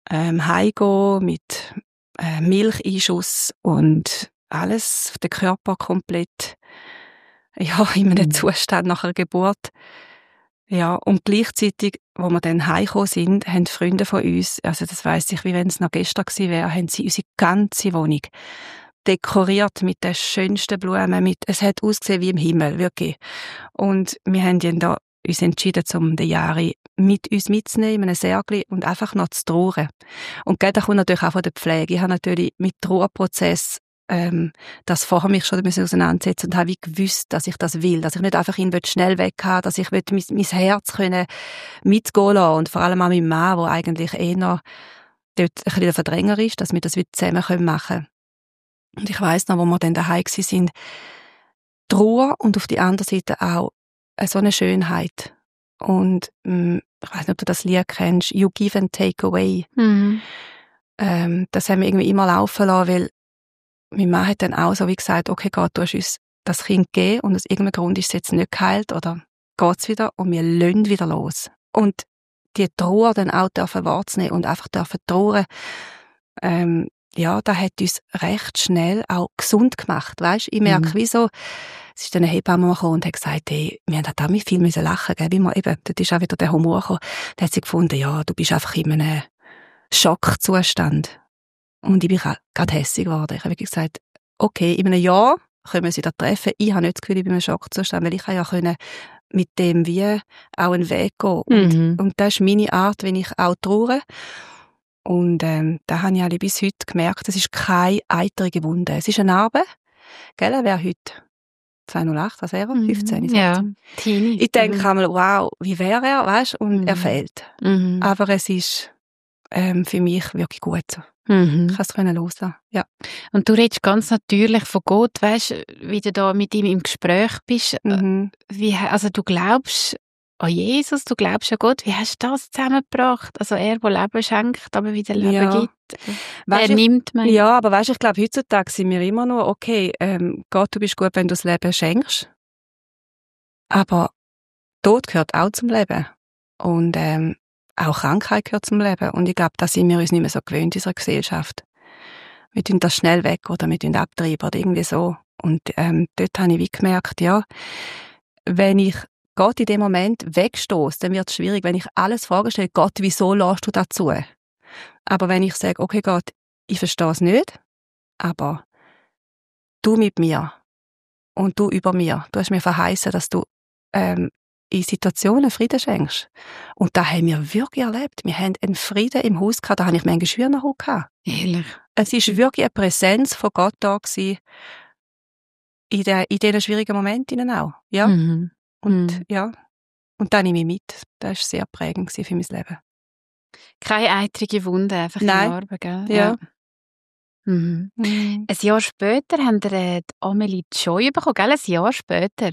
heimgehen mit Milcheinschuss und alles, der Körper komplett in einem Zustand nach einer Geburt. Ja, und gleichzeitig, wo wir dann heimgekommen sind, haben Freunde von uns, also das weiss ich, wie wenn es noch gestern gewesen wäre, haben sie unsere ganze Wohnung dekoriert mit den schönsten Blumen, es hat ausgesehen wie im Himmel, wirklich. Und wir haben dann da uns entschieden, um den Jahre mit uns mitzunehmen, in einem Särgli und einfach noch zu trauern. Und das kommt natürlich auch von der Pflege. Ich habe natürlich mit dem Trauerprozess das vorher mich schon auseinandersetzen und habe gewusst, dass ich das will, dass ich nicht einfach ihn schnell weg habe, dass ich mein Herz können mitgehen lassen und vor allem auch mein Mann, der eigentlich noch dort ein bisschen der Verdränger ist, dass wir das wieder zusammen machen können. Und ich weiss noch, wo wir dann daheim waren, Trauer und auf die andere Seite auch so eine Schönheit. Und ich weiss nicht, ob du das Lied kennst, You Give and Take Away. Mhm. Das haben wir irgendwie immer laufen lassen, weil mein Mann hat dann auch so wie gesagt, okay Gott, du hast uns das Kind gegeben und aus irgendeinem Grund ist es jetzt nicht geheilt oder geht's wieder und wir lassen wieder los. Und die Trauer dann auch wahrzunehmen und einfach trauern, das hat uns recht schnell auch gesund gemacht, weisst? Ich merke, wieso, es ist dann eine Hebamme gekommen und hat gesagt, hey, wir haben da auch viel müssen lachen, gell, wie man eben, dort ist auch wieder der Humor gekommen. Da hat sie gefunden, ja, du bist einfach in einem Schockzustand. Und ich bin gerade hässig geworden. Ich habe wirklich gesagt, okay, in einem Jahr können wir uns wieder treffen. Ich habe nicht das Gefühl, ich bin in einem Schockzustand, weil ich ja können mit dem wie auch einen Weg gehen. Und das ist meine Art, wenn ich auch traue. Und da habe ich alle bis heute gemerkt, es ist keine eitrige Wunde. Es ist eine Narbe. Gell, er wäre heute 208, was wäre er? 15, 16. Ja, Teenie. Ich denke einmal, wow, wie wäre er, weißt? Und er fehlt. Aber es ist für mich wirklich gut so. Ich kann es loslassen. Ja. Und du redest ganz natürlich von Gott, weißt, wie du da mit ihm im Gespräch bist. Also du glaubst an Jesus, du glaubst an Gott. Wie hast du das zusammengebracht? Also er, der Leben schenkt, aber wieder Leben gibt. Er nimmt man. Ja, aber weißt, ich glaube, heutzutage sind wir immer nur, okay, Gott, du bist gut, wenn du das Leben schenkst. Aber Tod gehört auch zum Leben. Und auch Krankheit gehört zum Leben. Und ich glaube, da sind wir uns nicht mehr so gewöhnt in unserer Gesellschaft. Wir tun das schnell weg oder wir tun abtreiben oder irgendwie so. Und dort habe ich wie gemerkt, ja, wenn ich Gott in dem Moment wegstoße, dann wird es schwierig, wenn ich alles Fragen stelle, Gott, wieso lässt du dazu? Aber wenn ich sage, okay Gott, ich verstehe es nicht, aber du mit mir und du über mir, du hast mir verheißen, dass du in Situationen Frieden schenkst. Und das haben wir wirklich erlebt. Wir haben einen Frieden im Haus gehabt, da habe ich manchmal Schüler noch gehabt. Ehrlich? Es war wirklich eine Präsenz von Gott da gewesen, in diesen schwierigen Momenten auch. Ja. Und ja, und das nehme ich mit. Das war sehr prägend für mein Leben. Keine eitrige Wunde, einfach eine Narbe, gell? Ja. Ein Jahr später haben wir Amelie Joy bekommen, gell? Ein Jahr später.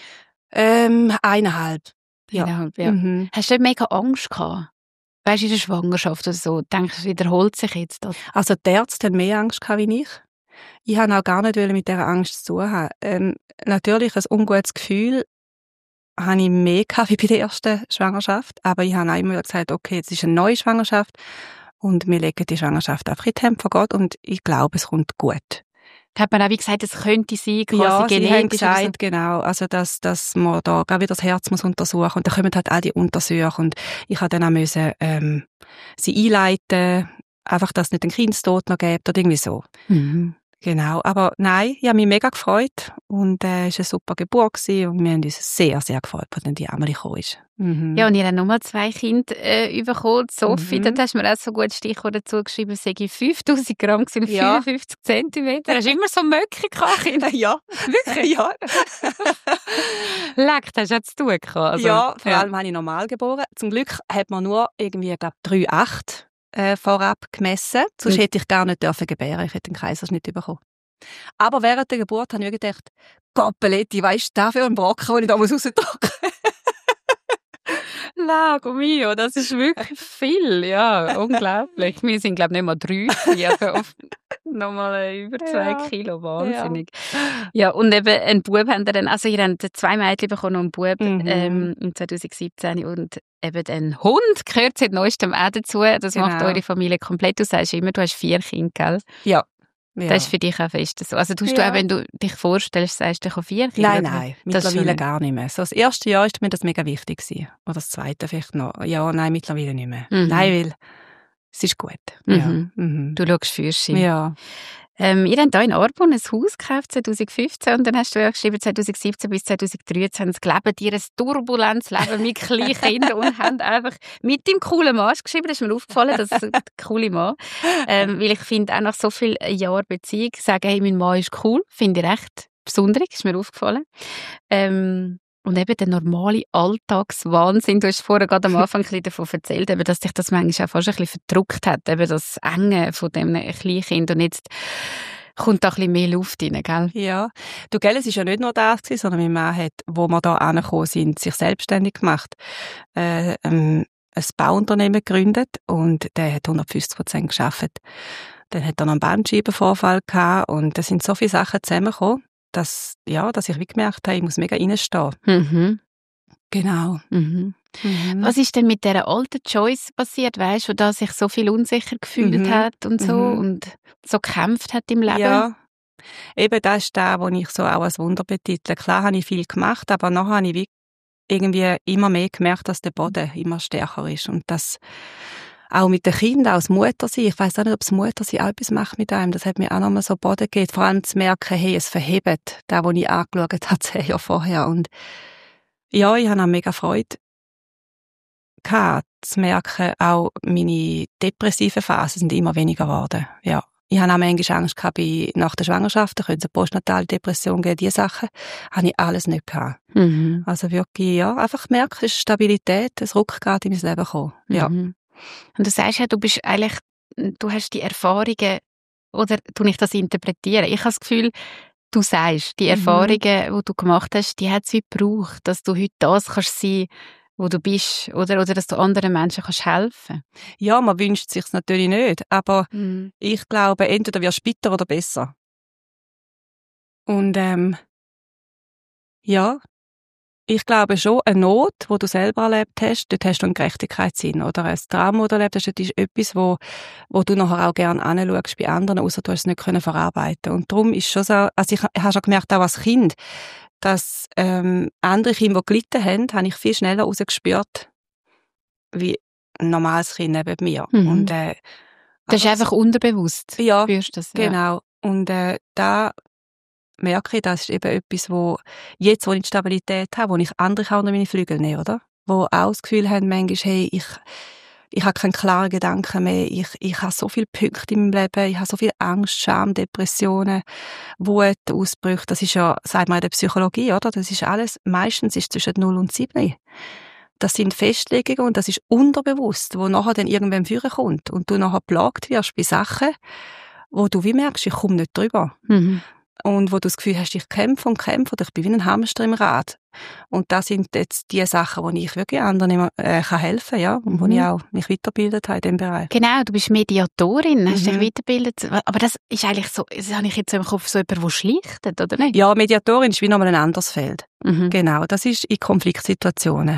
1,5. Ja. 1,5, ja. Hast du mega Angst gehabt? Weißt du, in der Schwangerschaft oder so? Denkst du, wiederholt sich jetzt das? Also die Ärzte haben mehr Angst gehabt wie ich. Ich wollte auch gar nicht mit dieser Angst zu tun haben. Natürlich ein ungutes Gefühl habe ich mehr gehabt wie bei der ersten Schwangerschaft. Aber ich habe auch immer gesagt, okay, jetzt ist eine neue Schwangerschaft und wir legen die Schwangerschaft einfach in die Hände von Gott und ich glaube, es kommt gut. Hat man auch wie gesagt, es könnte sein, quasi ja, genetisch? Ja, sie haben gesagt, genau, also dass man da gerade wieder das Herz muss untersuchen und dann kommen halt all die Untersuchungen und ich habe dann auch müssen, sie einleiten, einfach, dass es nicht einen Kindstod noch gibt oder irgendwie so. Genau, aber nein, ich habe mich mega gefreut und es war eine super Geburt gewesen und wir haben uns sehr, sehr gefreut, als dann die Amelie gekommen ist. Ja, und ihr habt nochmal 2 Kinder bekommen. Sophie, dort hast du mir auch so gut Stichwort dazu geschrieben, es sei 5000 Gramm und 55 Zentimeter. Hast du immer so Möcke gehabt? Ja. Wirklich? Ja. Leck, das hast du zu tun gehabt. Also, ja, vor allem habe ich normal geboren. Zum Glück hat man nur irgendwie, glaube 3,8 vorab gemessen. Sonst hätte ich gar nicht gebären. Ich hätte den Kaiserschnitt bekommen. Aber während der Geburt habe ich gedacht, Goppeletti, weisst du, dafür ein Brocken, den ich da rausdrücken muss. Lago mio, das ist wirklich viel, ja, unglaublich. Wir sind, glaube ich, nicht mal 3, also nochmal über 2 Kilo, wahnsinnig. Ja, und eben ein Bub haben wir dann, also ihr habt 2 Mädchen bekommen und einen Bub im 2017 und eben ein Hund gehört seit neuestem auch dazu. Das macht eure Familie komplett. Du sagst immer, du hast 4 Kinder, gell? Ja. Das ist für dich auch fest so. Also tust du auch, wenn du dich vorstellst, sagst du, ich habe 4 Kinder? Nein, mittlerweile gar nicht mehr. So das erste Jahr ist mir das mega wichtig gewesen. Oder das zweite vielleicht noch. Ja, nein, mittlerweile nicht mehr. Nein, weil es ist gut. Ja. Du schaust für sie. Ja. Ihr habt hier in Arbon ein Haus gekauft 2015 und dann hast du ja geschrieben, 2017 bis 2013 lebt ihr ein turbulentes Leben mit kleinen Kindern und habt einfach mit dem coolen Mann geschrieben. Das ist mir aufgefallen, das ist ein cooler Mann. Weil ich finde, auch nach so vielen Jahren Beziehung, sagen, hey, mein Mann ist cool, finde ich recht besonders, ist mir aufgefallen. Und eben der normale Alltagswahnsinn, du hast vorher gerade am Anfang ein bisschen davon erzählt, eben, dass dich das manchmal auch fast ein bisschen verdrückt hat, eben das Enge von dem Kleinkind und jetzt kommt da ein bisschen mehr Luft rein, gell? Ja, du, gell, es ist ja nicht nur das gewesen, sondern mein Mann hat, wo wir da angekommen sind, sich selbstständig gemacht, ein Bauunternehmen gegründet und der hat 150% gearbeitet. Dann hat er noch einen Bandscheibenvorfall gehabt und da sind so viele Sachen zusammengekommen, dass ich wie gemerkt habe, ich muss mega reinstehen. Genau. Was ist denn mit dieser alten Joyce passiert, weißt du, wo da sich so viel unsicher gefühlt hat und so und so gekämpft hat im Leben? Ja, eben das ist das, was ich so auch als Wunder betitle. Klar habe ich viel gemacht, aber nachher habe ich irgendwie immer mehr gemerkt, dass der Boden immer stärker ist und dass auch mit den Kindern, auch als Mutter sein. Ich weiss auch nicht, ob das Mutter sein auch etwas macht mit einem. Das hat mir auch nochmal so Boden gegeben. Vor allem zu merken, hey, es verhebt. Das, was ich angeschaut habe, 10 Jahre vorher. Und ja, ich habe auch mega Freude gehabt, zu merken, auch meine depressiven Phasen sind immer weniger geworden. Ja. Ich habe auch manchmal Angst gehabt, nach der Schwangerschaft, da könnte es eine postnatale Depression geben. Diese Sachen habe ich alles nicht gehabt. Also wirklich, ja, einfach merken, es ist Stabilität, es Rückgrat in mein Leben gekommen. Ja. Und du sagst ja, du hast die Erfahrungen, oder tue ich das interpretieren? Ich habe das Gefühl, du sagst, die Erfahrungen, die du gemacht hast, die hat es wie gebraucht, dass du heute das kannst sein, wo du bist, oder dass du anderen Menschen kannst helfen. Ja, man wünscht sich's natürlich nicht, aber ich glaube, entweder wirst du bitter oder besser. Und ja, ich glaube schon, eine Not, die du selber erlebt hast, dort hast du einen Gerechtigkeitssinn. Oder ein Drama, das du erlebt hast, das ist etwas, wo du nachher auch gerne anschaust bei anderen, außer du hast es nicht verarbeiten. Und darum ist schon so, also ich habe schon gemerkt, auch als Kind, dass andere Kinder, die gelitten haben, habe ich viel schneller rausgespürt, wie ein normales Kind neben mir. Und, das ist einfach unterbewusst. Ja, spürst das, genau. Und da merke ich, das ist eben etwas, wo jetzt, wo ich die Stabilität habe, wo ich andere kann unter meine Flügel nehme, oder? Wo auch das Gefühl haben, manchmal, hey, ich habe keinen klaren Gedanken mehr, ich habe so viele Punkte in meinem Leben, ich habe so viel Angst, Scham, Depressionen, Wut, Ausbrüche, das ist ja, sagt man in der Psychologie, oder? Das ist alles, meistens ist zwischen 0 und 7. Das sind Festlegungen und das ist unterbewusst, wo nachher dann irgendwann führen kommt und du nachher plagt wirst bei Sachen, wo du wie merkst, ich komme nicht drüber. Und wo du das Gefühl hast, ich kämpfe und kämpfe, oder ich bin wie ein Hamster im Rad. Und das sind jetzt die Sachen, wo ich wirklich anderen kann helfen, ja, und wo ich auch mich weitergebildet habe in diesem Bereich. Genau, du bist Mediatorin, hast dich weitergebildet. Aber das ist eigentlich so, das habe ich jetzt im Kopf, so jemand, der schlichtet, oder nicht? Ja, Mediatorin ist wie nochmal ein anderes Feld. Genau, das ist in Konfliktsituationen.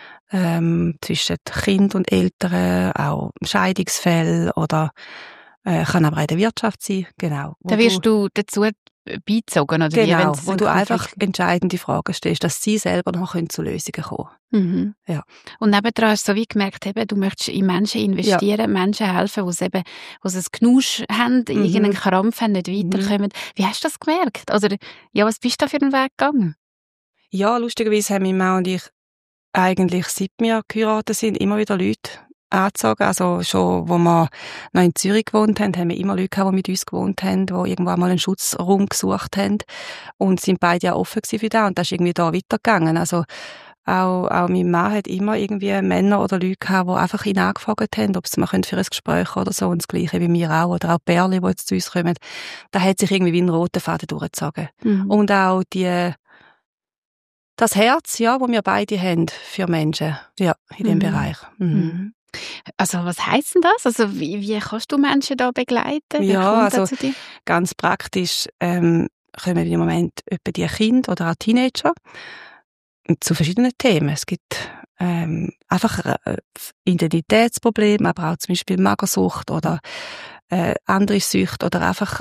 Zwischen Kind und Eltern, auch Scheidungsfälle oder kann aber auch in der Wirtschaft sein, genau. Da wirst du dazu beizogen, oder genau, wie? wo du einfach entscheidende Fragen stellst, dass sie selber noch zu Lösungen kommen. Ja. Und nebendran hast du so wie gemerkt, eben, du möchtest in Menschen investieren, Menschen helfen, die ein Knusch haben, irgendeinen Krampf haben, nicht weiterkommen. Wie hast du das gemerkt? Also, ja, was bist du da für einen Weg gegangen? Ja, lustigerweise haben mein Mann und ich eigentlich, seit wir geheiratet sind, immer wieder Leute angezogen. Also schon, wo wir noch in Zürich gewohnt haben, haben wir immer Leute gehabt, die mit uns gewohnt haben, die irgendwo einmal einen Schutzraum gesucht haben und sind beide auch offen für das und das ist irgendwie da weitergegangen. Also auch mein Mann hat immer irgendwie Männer oder Leute gehabt, die einfach ihn angefragt haben, ob sie mal für ein Gespräch oder so, und das Gleiche wie wir auch, oder auch Bärli, die jetzt zu uns kommen. Da hat sich irgendwie wie ein roter Faden durchgezogen. Und auch das Herz, ja, das wir beide haben für Menschen, ja, in dem Bereich. Also was heisst denn das? Also wie kannst du Menschen da begleiten? Ja, also ganz praktisch kommen im Moment etwa die Kinder oder auch Teenager zu verschiedenen Themen. Es gibt einfach Identitätsprobleme, aber auch zum Beispiel Magersucht oder andere Süchte oder einfach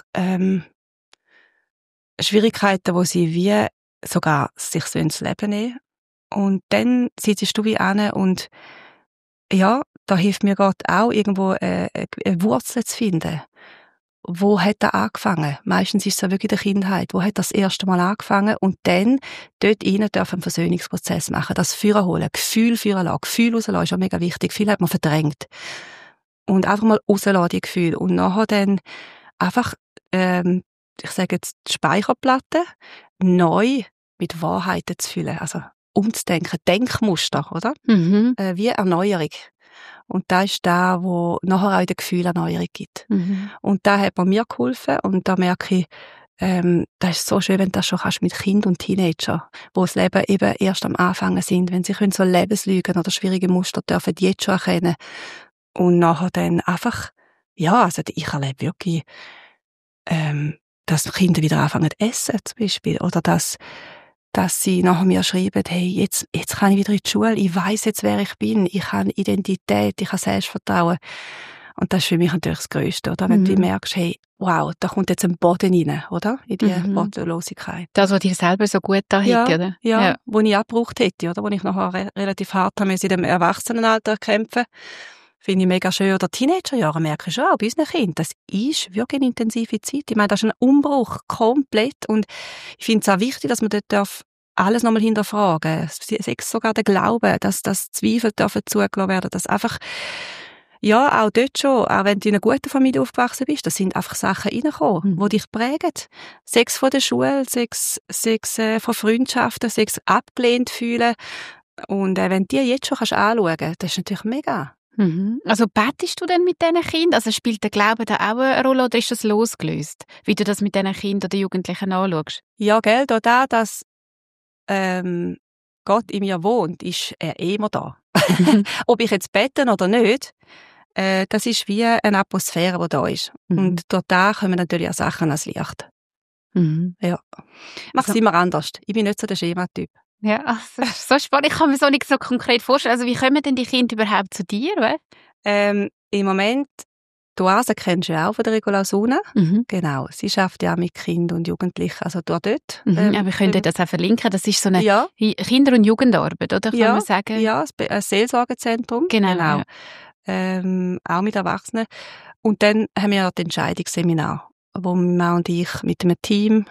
Schwierigkeiten, wo sie wie sogar sich so ins Leben nehmen. Und dann sitzt du wie an und ja, da hilft mir Gott auch, irgendwo eine Wurzel zu finden. Wo hat er angefangen? Meistens ist es ja wirklich in der Kindheit. Wo hat das erste Mal angefangen? Und dann dort rein dürfen einen Versöhnungsprozess machen. Das Führer holen, Gefühl führen lassen. Gefühl rauslassen ist ja mega wichtig. Viel hat man verdrängt. Und einfach mal rauslassen, die Gefühle. Und nachher dann einfach, ich sage jetzt, die Speicherplatte neu mit Wahrheiten zu füllen. Also umzudenken. Denkmuster, oder? Mhm. Wie Erneuerung. Und das ist da, wo nachher auch in den Gefühlen Erneuerung gibt. Mhm. Und da hat mir geholfen. Und da merke ich, das ist so schön, wenn du das schon kannst mit Kindern und Teenagern, wo das Leben eben erst am Anfang sind, wenn sie können so Lebenslügen oder schwierige Muster dürfen die jetzt schon erkennen. Und nachher dann einfach, ja, also ich erlebe wirklich, dass Kinder wieder anfangen zu essen, zum Beispiel. Oder dass sie nachher mir schreiben, hey, jetzt kann ich wieder in die Schule, ich weiss jetzt, wer ich bin, ich habe Identität, ich habe Selbstvertrauen. Und das ist für mich natürlich das Grösste, oder? Wenn du merkst, hey, wow, da kommt jetzt ein Boden rein, oder? In die Bodenlosigkeit. Das, was dir selber so gut da Ja, hätte, oder? ja, wo ich auch gebraucht hätte, oder? Wo ich nachher relativ hart habe, in dem Erwachsenenalter kämpfen. Finde ich mega schön. Oder Teenagerjahre merke ich schon auch bei unseren Kindern. Das ist wirklich eine intensive Zeit. Ich meine, das ist ein Umbruch, komplett. Und ich finde es auch wichtig, dass man dort alles nochmal hinterfragen darf. Sogar der Glaube, dass Zweifel dürfen zugelassen werden, dass einfach, ja, auch dort schon, auch wenn du in einer guten Familie aufgewachsen bist, da sind einfach Sachen reingekommen, die dich prägen. Sex von der Schule, Sex von Freundschaften, Sex abgelehnt fühlen. Und wenn du die jetzt schon anschauen kannst, das ist natürlich mega. Mhm. Also betest du denn mit diesen Kindern? Also spielt der Glaube da auch eine Rolle oder ist das losgelöst? Wie du das mit diesen Kindern oder Jugendlichen anschaust? Ja, gell, da, dass Gott in mir wohnt, ist er immer da. Ob ich jetzt bete oder nicht, das ist wie eine Atmosphäre, die da ist. Und dort da kommen natürlich auch Sachen ans Licht. Ja. Mach es immer anders. Ich bin nicht so der Schematyp. Ja, also, so spannend. Ich kann mir so nicht so konkret vorstellen. Also wie kommen denn die Kinder überhaupt zu dir? Im Moment, die Oase kennst du ja auch von der Regula Suna. Genau, sie arbeitet ja auch mit Kindern und Jugendlichen, also dort. Aber wir können das auch verlinken. Das ist so eine Kinder- und Jugendarbeit, oder? Kann man sagen? Ja, ein Seelsorgezentrum. Genau. Ja. Auch mit Erwachsenen. Und dann haben wir das Entscheidungsseminar, wo Mann und ich mit einem Team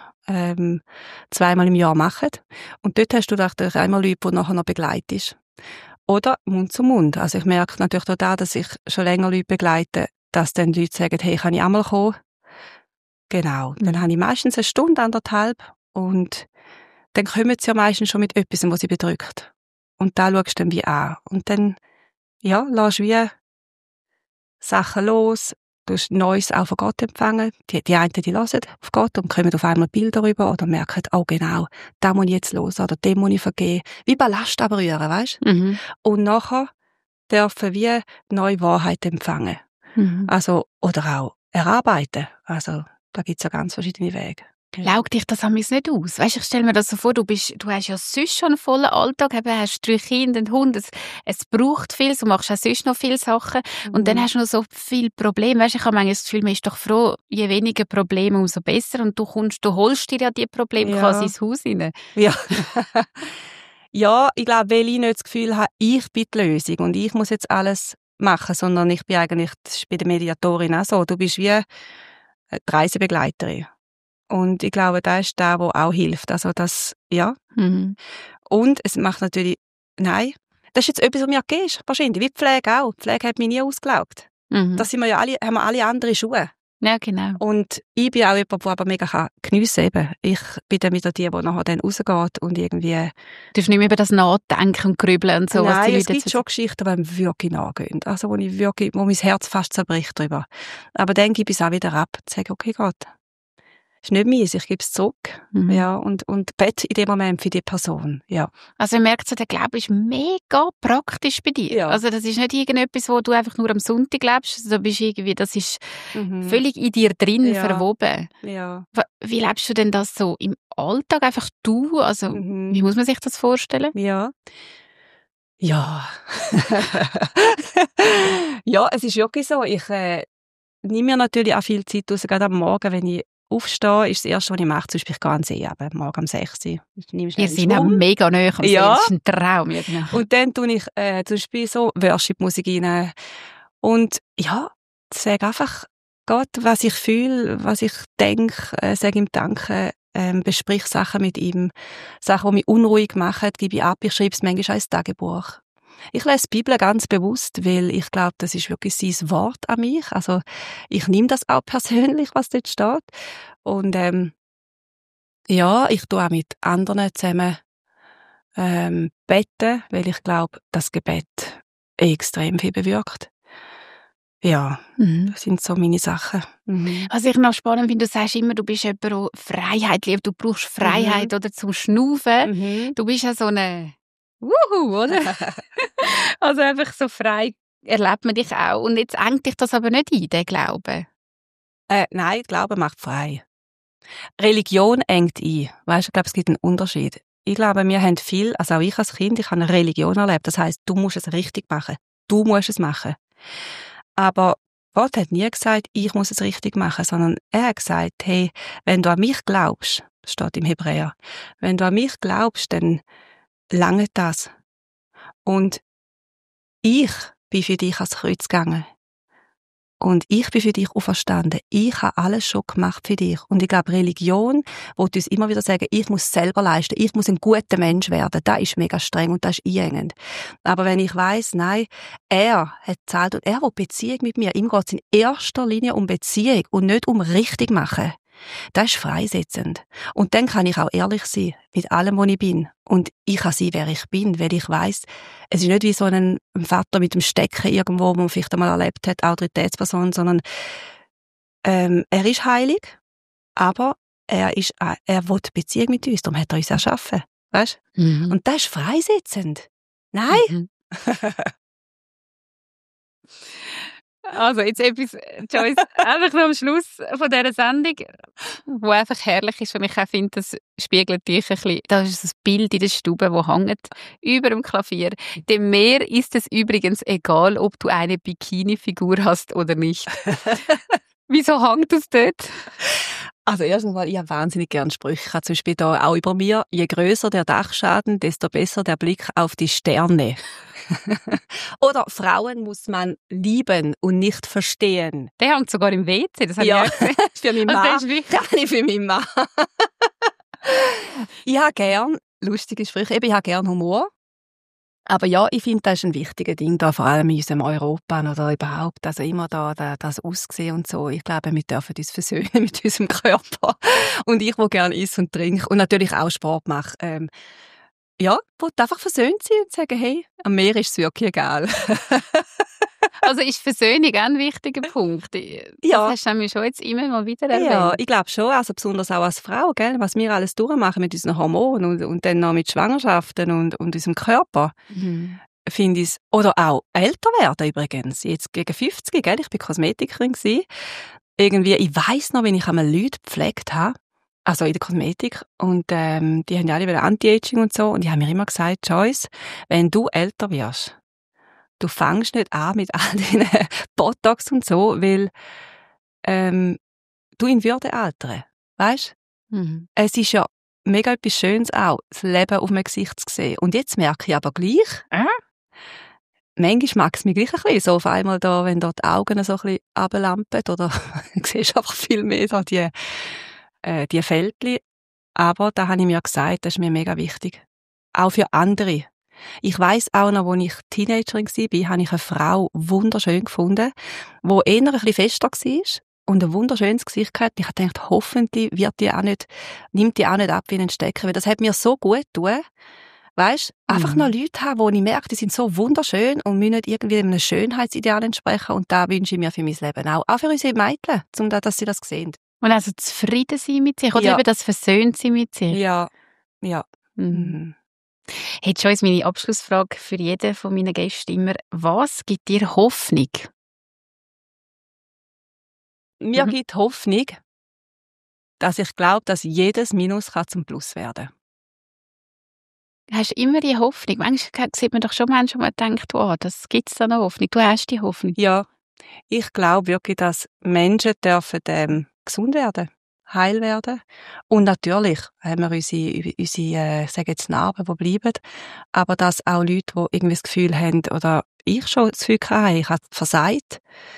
2-mal im Jahr machen. Und dort hast du natürlich einmal Leute, die nachher noch begleitest. Oder Mund zu Mund. Also ich merke natürlich da, dass ich schon länger Leute begleite, dass dann Leute sagen, hey, kann ich auch mal kommen? Genau. Dann habe ich meistens 1 Stunde, 1,5 und dann kommen sie ja meistens schon mit etwas, was sie bedrückt. Und da schaust du dann wie an. Und dann, ja, lässt wie Sachen los, du hast Neues auch von Gott empfangen. Die einen, die hören auf Gott und kommen auf einmal Bilder rüber oder merken, oh genau, da muss ich jetzt los oder dem muss ich vergeben. Wie Ballast abrühren, weißt du? Und nachher dürfen wir neue Wahrheit empfangen. Also, oder auch erarbeiten. Also, da gibt es ja ganz verschiedene Wege. Laugt dich das amigs nicht aus? Weißt, ich stelle mir das so vor, du hast ja sonst schon einen vollen Alltag, du hast 3 Kinder, einen Hund, es braucht viel, du machst auch sonst noch viele Sachen und dann hast du noch so viele Probleme. Weißt, ich habe manchmal das Gefühl, man ist doch froh, je weniger Probleme, umso besser und du holst dir ja die Probleme quasi ins Haus rein. Ja. Ja, ich glaube, weil ich nicht das Gefühl habe, ich bin die Lösung und ich muss jetzt alles machen, sondern ich bin eigentlich, das ist bei der Mediatorin auch so, du bist wie die Reisebegleiterin. Und ich glaube, das ist das, was auch hilft. Also das, ja. Und es macht natürlich, nein, das ist jetzt etwas, was mir gegeben ist, wahrscheinlich, wie die Pflege auch. Die Pflege hat mich nie ausgelaugt. Das sind wir ja alle, haben wir alle andere Schuhe. Ja, genau. Und ich bin auch jemand, der aber mega geniessen kann. Ich bin dann wieder die nachher dann rausgeht und irgendwie... Du darfst nicht mehr über das Nachdenken und Grübeln und so. Nein, es gibt schon Geschichten, die mir wirklich nachgehen. Also wo mein Herz fast zerbricht drüber. Aber dann gebe ich es auch wieder ab. Ich sage, okay, Gott, ist nicht meins, ich gebe es zurück. Ja, und bete in dem Moment für die Person. Ja. Also man merkt so, der Glaube ist mega praktisch bei dir. Ja. Also das ist nicht irgendetwas, wo du einfach nur am Sonntag lebst. Also bist irgendwie, das ist völlig in dir drin verwoben. Ja. Wie lebst du denn das so im Alltag? Einfach du? Also wie muss man sich das vorstellen? Ja. Ja. Ja, es ist wirklich so. Ich nehme mir natürlich auch viel Zeit raus, gerade am Morgen, wenn ich aufstehe, ist das Erste, was ich mache, zum Beispiel ich gehe an den See, aber morgen um 6 Uhr. Ich nehme schnell Ihr einen seid auch Schwamm. mega nahe am See, Ja. das ist ein Traum. Ja, genau. Und dann tue ich zum Beispiel so Worship-Musik rein. Und ja, sage einfach Gott, was ich fühle, was ich denke, sage ihm Danke, besprich Sachen mit ihm. Sachen, die mich unruhig machen, gebe ich ab. Ich schreibe es manchmal auch ins Tagebuch. Ich lese die Bibel ganz bewusst, weil ich glaube, das ist wirklich sein Wort an mich. Also ich nehme das auch persönlich, was dort steht. Und ja, ich tue auch mit anderen zusammen beten, weil ich glaube, das Gebet extrem viel bewirkt. Ja, das sind so meine Sachen. Mhm. Was ich noch spannend finde, du sagst immer, du bist jemand, der Freiheit liebt. Du brauchst Freiheit oder zum Schnaufen. Mhm. Du bist ja so eine Wuhu, oder? Also einfach so frei erlebt man dich auch. Und jetzt engt dich das aber nicht ein, der Glaube. Nein, Glaube macht frei. Religion engt ein. Weißt du, ich glaube, es gibt einen Unterschied. Ich glaube, wir haben viel, also auch ich als Kind, ich habe eine Religion erlebt. Das heisst, du musst es richtig machen. Du musst es machen. Aber Gott hat nie gesagt, ich muss es richtig machen, sondern er hat gesagt, hey, wenn du an mich glaubst, das steht im Hebräer, wenn du an mich glaubst, dann lange das. Und ich bin für dich ans Kreuz gegangen. Und ich bin für dich auferstanden. Ich habe alles schon gemacht für dich. Und ich glaube, Religion will uns immer wieder sagen, ich muss selber leisten, ich muss ein guter Mensch werden. Das ist mega streng und das ist einengend. Aber wenn ich weiss, nein, er hat gezahlt und er will Beziehung mit mir. Ihm geht es in erster Linie um Beziehung und nicht um richtig machen. Das ist freisetzend. Und dann kann ich auch ehrlich sein mit allem, was ich bin. Und ich kann sein, wer ich bin, weil ich weiss, es ist nicht wie so ein Vater mit dem Stecken irgendwo, wo man vielleicht einmal erlebt hat, Autoritätsperson, sondern er ist heilig, aber er will Beziehung mit uns, darum hat er uns erschaffen. Weißt? Mhm. Und das ist freisetzend. Nein? Mhm. Also jetzt etwas, Joyce, einfach noch am Schluss von dieser Sendung, wo einfach herrlich ist und ich auch finde, das spiegelt dich ein bisschen. Da ist ein Bild in der Stube, das hängt über dem Klavier. Dem Meer ist es übrigens egal, ob du eine Bikini-Figur hast oder nicht. Wieso hängt das dort? Also erstens mal, ich habe wahnsinnig gern Sprüche. Ich habe zum Beispiel da auch über mir, je größer der Dachschaden, desto besser der Blick auf die Sterne. Oder Frauen muss man lieben und nicht verstehen. Der hängt sogar im WC, das habe Ja, ich auch gesehen. für meinen Also der Mann. ist wichtig. Das habe ich für meinen Mann. Ich habe gern lustige Sprüche. Eben, ich habe gern Humor. Aber ja, ich finde, das ist ein wichtiges Ding da, vor allem in unserem Europa oder überhaupt, also immer da das Aussehen und so. Ich glaube, wir dürfen uns versöhnen mit unserem Körper. Und ich, wo gerne esse und trinke und natürlich auch Sport mache, ja, ich will einfach versöhnt sein und sagen, hey, am Meer ist es wirklich egal. Also ist Versöhnung auch ein wichtiger Punkt. Das Ja. hast du nämlich schon jetzt immer mal wieder erwähnt. Ja, ich glaube schon, also besonders auch als Frau, gell, was wir alles durchmachen mit unseren Hormonen und dann noch mit Schwangerschaften und unserem Körper, finde ich es, oder auch älter werden übrigens, jetzt gegen 50, gell, ich bin Kosmetikerin gewesen. Irgendwie, ich weiss noch, wenn ich einmal Leute gepflegt habe, also in der Kosmetik, und die haben ja alle wieder Anti-Aging und so, und die haben mir immer gesagt, Joyce, wenn du älter wirst, du fängst nicht an mit all deinen Botox und so, weil du in Würde altern. Weisst? Mhm. Es ist ja mega etwas Schönes auch, das Leben auf meinem Gesicht zu sehen. Und jetzt merke ich aber gleich, manchmal mag es mich gleich ein bisschen, so auf einmal da, wenn da die Augen so ein bisschen runterlampen, oder du siehst einfach viel mehr so die Fältchen. Aber da habe ich mir gesagt, das ist mir mega wichtig. Auch für andere. Ich weiss auch noch, als ich Teenagerin war, habe ich eine Frau wunderschön gefunden, die eher ein bisschen fester war und ein wunderschönes Gesicht hatte. Ich habe gedacht, hoffentlich nimmt die auch nicht ab wie ein Stecker, weil das hat mir so gut getan. Weisst, einfach noch Leute haben, wo ich merke, die sind so wunderschön und müssen nicht irgendwie einem Schönheitsideal entsprechen. Und da wünsche ich mir für mein Leben auch. Auch für unsere Mädchen, dass sie das sehen. Und also zufrieden sein mit sich oder Ja. eben das versöhnt sein mit sich. Ja, ja. Mhm. Hey Joyce, meine Abschlussfrage für jeden von meinen Gästen immer, was gibt dir Hoffnung? Mir gibt Hoffnung, dass ich glaube, dass jedes Minus kann zum Plus werden. Hast du immer die Hoffnung? Manchmal sieht man doch schon Menschen, die denken, wow, das gibt es da noch Hoffnung. Du hast die Hoffnung. Ja, ich glaube wirklich, dass Menschen dürfen gesund werden, heil werden. Und natürlich haben wir unsere sage jetzt Narben, die bleiben. Aber dass auch Leute, die irgendwie das Gefühl haben, oder ich schon das Gefühl hatte, ich habe versagt,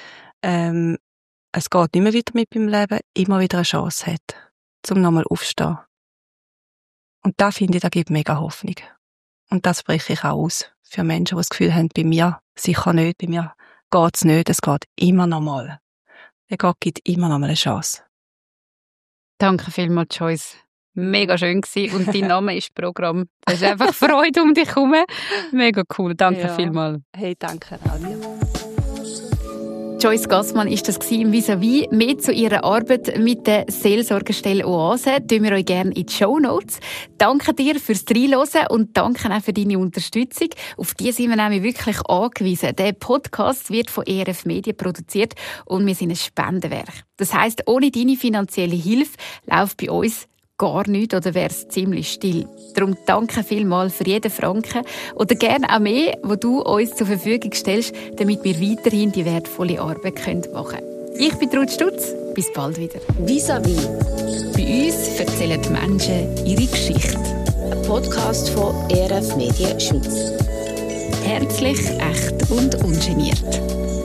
es geht nicht mehr weiter mit meinem Leben, immer wieder eine Chance hat, um nochmal aufzustehen. Und da finde ich, da gibt mega Hoffnung. Und das spreche ich auch aus für Menschen, die das Gefühl haben, bei mir sicher nicht, bei mir geht es nicht, es geht immer noch mal. Der Gott gibt immer noch mal eine Chance. Danke vielmals, Joyce. Mega schön gewesen. Und dein Name ist Programm. Da ist einfach Freude um dich herum. Mega cool. Danke vielmals. Hey, danke auch dir. Joyce Gassmann ist das im Vis-à-vis. Mehr zu ihrer Arbeit mit der Seelsorgestelle Oase tun wir euch gerne in die Shownotes. Danke dir fürs Reinhören und danke auch für deine Unterstützung. Auf die sind wir nämlich wirklich angewiesen. Der Podcast wird von ERF Medien produziert und wir sind ein Spendenwerk. Das heisst, ohne deine finanzielle Hilfe läuft bei uns gar nichts oder wäre es ziemlich still. Darum danke vielmals für jeden Franken oder gerne auch mehr, wo du uns zur Verfügung stellst, damit wir weiterhin die wertvolle Arbeit machen können. Ich bin Ruth Stutz. Bis bald wieder. Vis-à-vis. Bei uns erzählen die Menschen ihre Geschichte. Ein Podcast von ERF Medien Schweiz. Herzlich, echt und ungeniert.